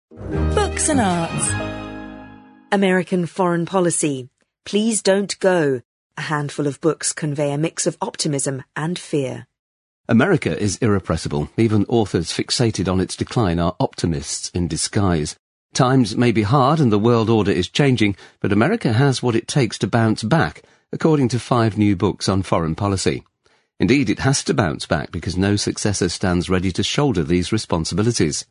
Books and Arts. American Foreign Policy. Please Don't Go. A handful of books convey a mix of optimism and fear. America is irrepressible. Even authors fixated on its decline are optimists in disguise. Times may be hard and the world order is changing, but America has what it takes to bounce back, according to 5 new books on foreign policy. Indeed, it has to bounce back because no successor stands ready to shoulder these responsibilities.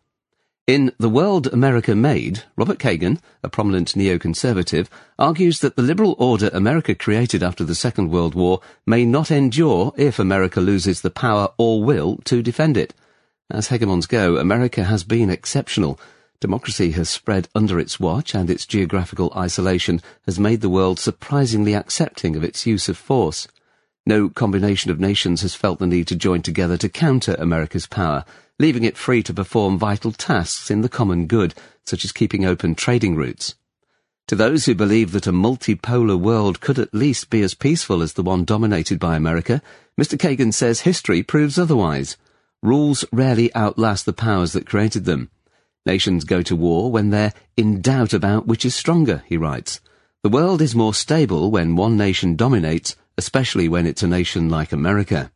In The World America Made, Robert Kagan, a prominent neoconservative, argues that the liberal order America created after the Second World War may not endure if America loses the power or will to defend it. As hegemons go, America has been exceptional. Democracy has spread under its watch, and its geographical isolation has made the world surprisingly accepting of its use of force. No combination of nations has felt the need to join together to counter America's power, leaving it free to perform vital tasks in the common good, such as keeping open trading routes. To those who believe that a multipolar world could at least be as peaceful as the one dominated by America, Mr. Kagan says history proves otherwise. Rules rarely outlast the powers that created them. Nations go to war when they're in doubt about which is stronger, he writes. The world is more stable when one nation dominates, especially when it's a nation like America.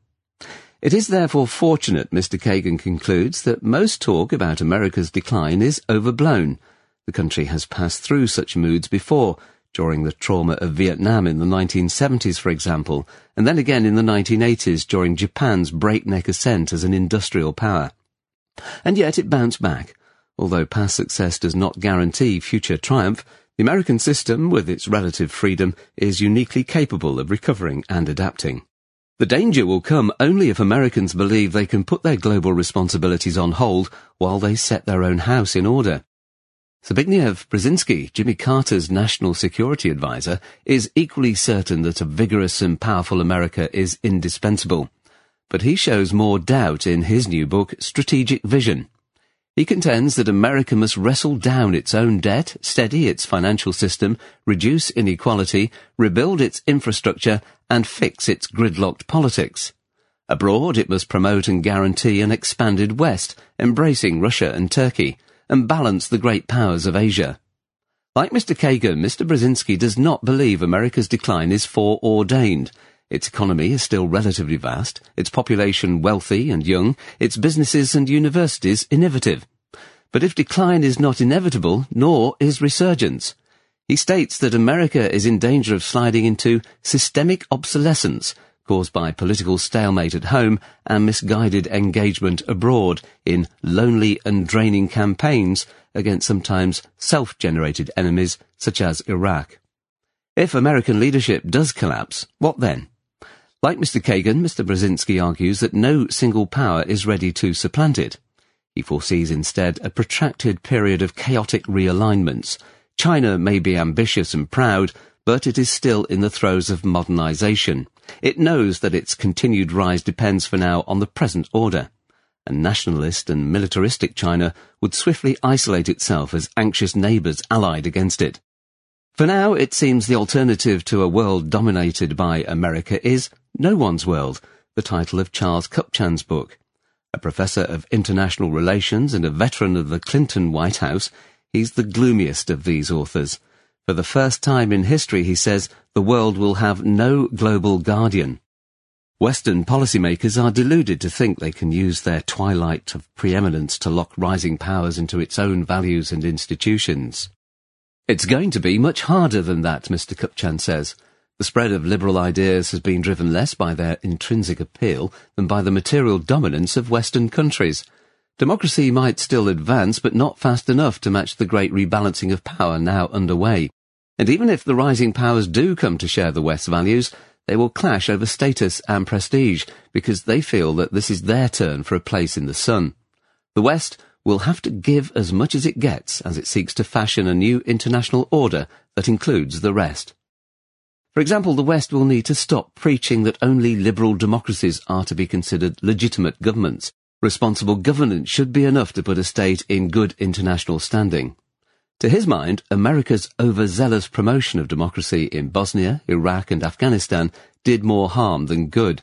It is therefore fortunate, Mr. Kagan concludes, that most talk about America's decline is overblown. The country has passed through such moods before, during the trauma of Vietnam in the 1970s, for example, and then again in the 1980s during Japan's breakneck ascent as an industrial power. And yet it bounced back. Although past success does not guarantee future triumph, the American system, with its relative freedom, is uniquely capable of recovering and adapting. The danger will come only if Americans believe they can put their global responsibilities on hold while they set their own house in order. Zbigniew Brzezinski, Jimmy Carter's national security advisor, is equally certain that a vigorous and powerful America is indispensable. But he shows more doubt in his new book, Strategic Vision. He contends that America must wrestle down its own debt, steady its financial system, reduce inequality, rebuild its infrastructure, and fix its gridlocked politics. Abroad, it must promote and guarantee an expanded West, embracing Russia and Turkey, and balance the great powers of Asia. Like Mr. Kagan, Mr. Brzezinski does not believe America's decline is foreordained. Its economy is still relatively vast, its population wealthy and young, its businesses and universities innovative. But if decline is not inevitable, nor is resurgence. He states that America is in danger of sliding into systemic obsolescence caused by political stalemate at home and misguided engagement abroad in lonely and draining campaigns against sometimes self-generated enemies such as Iraq. If American leadership does collapse, what then? Like Mr. Kagan, Mr. Brzezinski argues that no single power is ready to supplant it. He foresees instead a protracted period of chaotic realignments. China may be ambitious and proud, but it is still in the throes of modernization. It knows that its continued rise depends for now on the present order. And nationalist and militaristic China would swiftly isolate itself as anxious neighbors allied against it. For now, it seems the alternative to a world dominated by America is No One's World, the title of Charles Kupchan's book. A professor of international relations and a veteran of the Clinton White House, he's the gloomiest of these authors. For the first time in history, he says, the world will have no global guardian. Western policymakers are deluded to think they can use their twilight of preeminence to lock rising powers into its own values and institutions. It's going to be much harder than that, Mr. Kupchan says. The spread of liberal ideas has been driven less by their intrinsic appeal than by the material dominance of Western countries. Democracy might still advance, but not fast enough to match the great rebalancing of power now underway. And even if the rising powers do come to share the West's values, they will clash over status and prestige, because they feel that this is their turn for a place in the sun. The West will have to give as much as it gets as it seeks to fashion a new international order that includes the rest. For example, the West will need to stop preaching that only liberal democracies are to be considered legitimate governments. Responsible governance should be enough to put a state in good international standing. To his mind, America's overzealous promotion of democracy in Bosnia, Iraq and Afghanistan did more harm than good.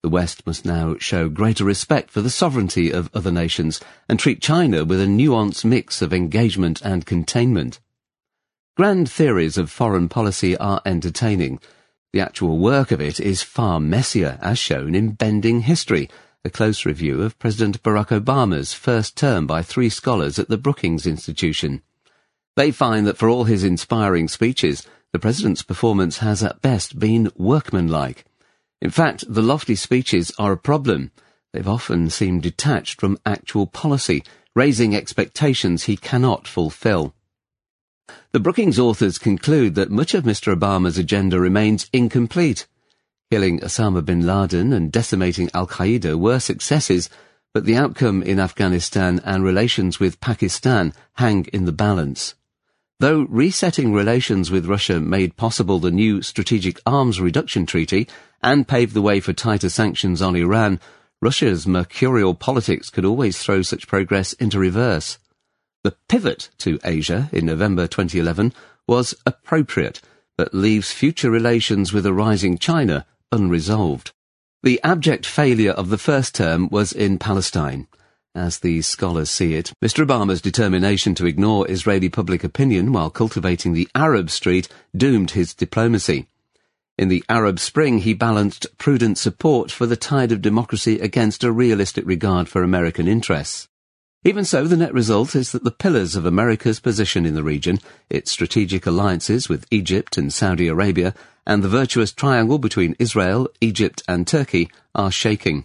The West must now show greater respect for the sovereignty of other nations and treat China with a nuanced mix of engagement and containment. Grand theories of foreign policy are entertaining. The actual work of it is far messier, as shown in Bending History, a close review of President Barack Obama's first term by 3 scholars at the Brookings Institution. They find that for all his inspiring speeches, the president's performance has at best been workmanlike. In fact, the lofty speeches are a problem. They've often seemed detached from actual policy, raising expectations he cannot fulfill. The Brookings authors conclude that much of Mr. Obama's agenda remains incomplete. Killing Osama bin Laden and decimating al-Qaeda were successes, but the outcome in Afghanistan and relations with Pakistan hang in the balance. Though resetting relations with Russia made possible the new Strategic Arms Reduction Treaty and paved the way for tighter sanctions on Iran, Russia's mercurial politics could always throw such progress into reverse. The pivot to Asia in November 2011 was appropriate, but leaves future relations with a rising China unresolved. The abject failure of the first term was in Palestine. As these scholars see it, Mr. Obama's determination to ignore Israeli public opinion while cultivating the Arab street doomed his diplomacy. In the Arab Spring, he balanced prudent support for the tide of democracy against a realistic regard for American interests. Even so, the net result is that the pillars of America's position in the region, its strategic alliances with Egypt and Saudi Arabia, and the virtuous triangle between Israel, Egypt and Turkey, are shaking.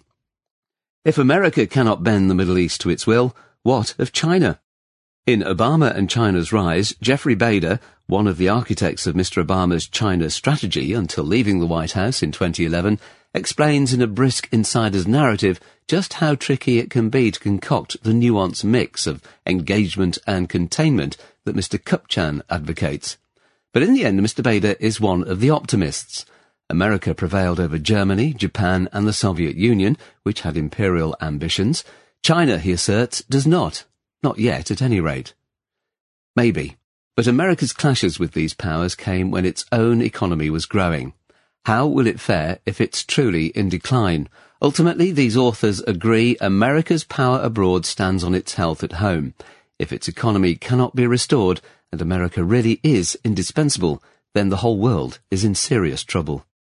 If America cannot bend the Middle East to its will, what of China? In Obama and China's Rise, Jeffrey Bader, one of the architects of Mr. Obama's China strategy until leaving the White House in 2011, explains in a brisk insider's narrative just how tricky it can be to concoct the nuanced mix of engagement and containment that Mr. Kupchan advocates. But in the end, Mr. Bader is one of the optimists. America prevailed over Germany, Japan and the Soviet Union, which had imperial ambitions. China, he asserts, does not. Not yet, at any rate. Maybe. But America's clashes with these powers came when its own economy was growing. How will it fare if it's truly in decline? Ultimately, these authors agree America's power abroad stands on its health at home. If its economy cannot be restored, and America really is indispensable, then the whole world is in serious trouble.